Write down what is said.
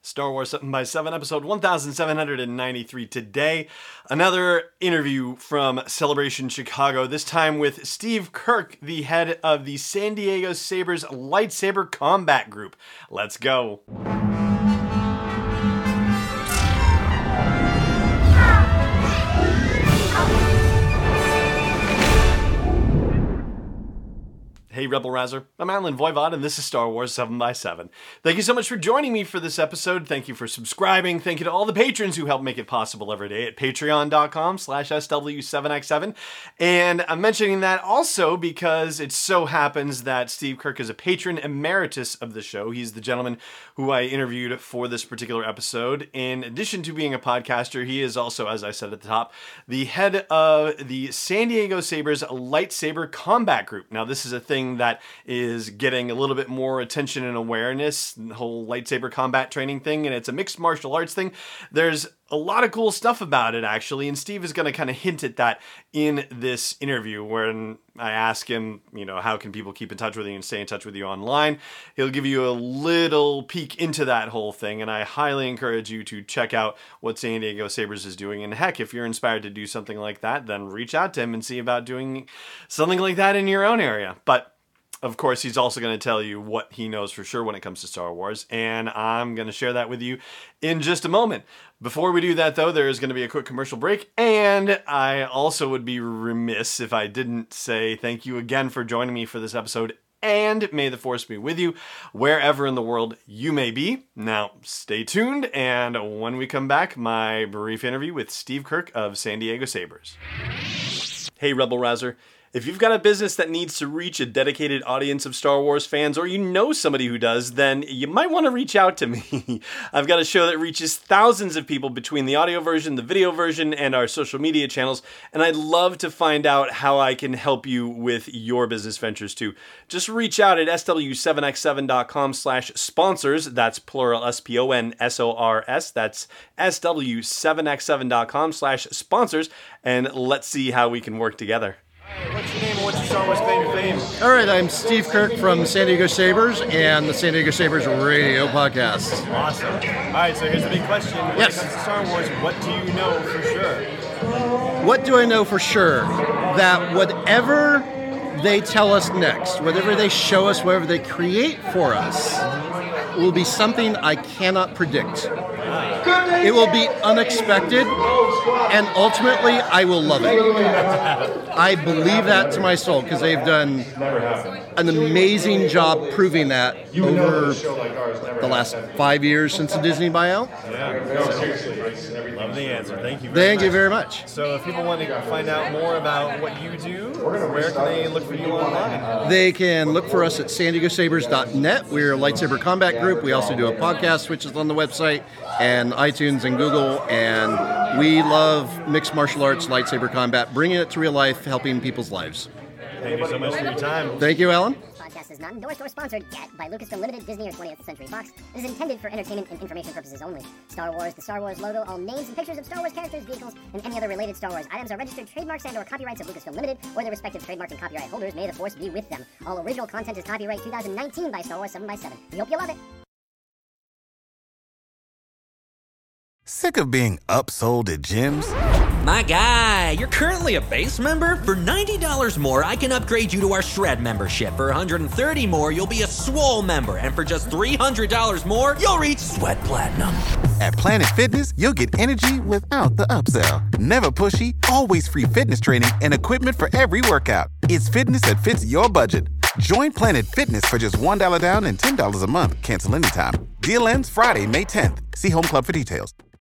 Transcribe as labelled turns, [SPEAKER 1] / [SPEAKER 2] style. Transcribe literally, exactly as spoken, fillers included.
[SPEAKER 1] Star Wars seven by seven, episode one thousand seven hundred ninety-three today. Another interview from Celebration Chicago, this time with Steve Kirk, the head of the San Diego Sabres Lightsaber Combat Group. Let's go. Hey Rebel Rouser, I'm Alan Voivod and this is Star Wars seven by seven. Thank you so much for joining me for this episode. Thank you for subscribing. Thank you to all the patrons who help make it possible every day at patreon.com slash SW7X7. And I'm mentioning that also because it so happens that Steve Kirk is a patron emeritus of the show. He's the gentleman who I interviewed for this particular episode. In addition to being a podcaster, he is also, as I said at the top, the head of the San Diego Sabres Lightsaber Combat Group. Now this is a thing that is getting a little bit more attention and awareness, the whole lightsaber combat training thing, and it's a mixed martial arts thing. There's a lot of cool stuff about it, actually, and Steve is going to kind of hint at that in this interview when I ask him, you know, how can people keep in touch with you and stay in touch with you online? He'll give you a little peek into that whole thing, and I highly encourage you to check out what San Diego Sabres is doing, and heck, if you're inspired to do something like that, then reach out to him and see about doing something like that in your own area. But of course, he's also going to tell you what he knows for sure when it comes to Star Wars, and I'm going to share that with you in just a moment. Before we do that, though, there is going to be a quick commercial break, and I also would be remiss if I didn't say thank you again for joining me for this episode, and may the Force be with you wherever in the world you may be. Now, stay tuned, and when we come back, my brief interview with Steve Kirk of San Diego Sabres. Hey, Rebel Rouser. If you've got a business that needs to reach a dedicated audience of Star Wars fans, or you know somebody who does, then you might want to reach out to me. I've got a show that reaches thousands of people between the audio version, the video version, and our social media channels, and I'd love to find out how I can help you with your business ventures too. Just reach out at SW7X7.com slash sponsors. That's plural, S P O N S O R S. That's SW7X7.com slash sponsors, and let's see how we can work together. What's your name and what's your Star Wars claim to fame?
[SPEAKER 2] All right, I'm Steve Kirk from San Diego Sabres and the San Diego Sabres Radio Podcast.
[SPEAKER 1] Awesome. All right, so here's the big question. When
[SPEAKER 2] yes.
[SPEAKER 1] it comes to Star Wars, what do you know for sure?
[SPEAKER 2] What do I know for sure? That whatever they tell us next, whatever they show us, whatever they create for us, will be something I cannot predict. It will be unexpected, and ultimately, I will love it. I believe that to my soul, because they've done an amazing job proving that over the last five years since the Disney buyout.
[SPEAKER 1] Yeah, love the answer. Thank you very
[SPEAKER 2] Thank
[SPEAKER 1] much.
[SPEAKER 2] you very much.
[SPEAKER 1] So if people want to find out more about what you do, where can they look for you online?
[SPEAKER 2] They can look for us at San Diego Sabres dot net. We're a lightsaber combat group. We also do a podcast, which is on the website, and iTunes and Google, and we love mixed martial arts, lightsaber combat, bringing it to real life, helping people's lives.
[SPEAKER 1] Thank you so much for your time.
[SPEAKER 2] Thank you, Alan.
[SPEAKER 3] This podcast is not endorsed or sponsored yet by Lucasfilm Limited, Disney, or twentieth Century Fox. It is intended for entertainment and information purposes only. Star Wars, the Star Wars logo, all names and pictures of Star Wars characters, vehicles, and any other related Star Wars items are registered trademarks and or copyrights of Lucasfilm Limited or their respective trademark and copyright holders. May the Force be with them. All original content is copyright twenty nineteen by Star Wars seven by seven. We hope you love it.
[SPEAKER 4] Sick of being upsold at gyms?
[SPEAKER 5] My guy, you're currently a base member? For ninety dollars more, I can upgrade you to our Shred membership. For one hundred thirty dollars more, you'll be a Swole member. And for just three hundred dollars more, you'll reach Sweat Platinum.
[SPEAKER 4] At Planet Fitness, you'll get energy without the upsell. Never pushy, always free fitness training and equipment for every workout. It's fitness that fits your budget. Join Planet Fitness for just one dollar down and ten dollars a month. Cancel anytime. Deal ends Friday, May tenth. See Home Club for details.